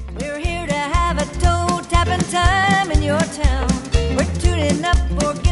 We're here to have a toe tapping time in your town. We're tuning up for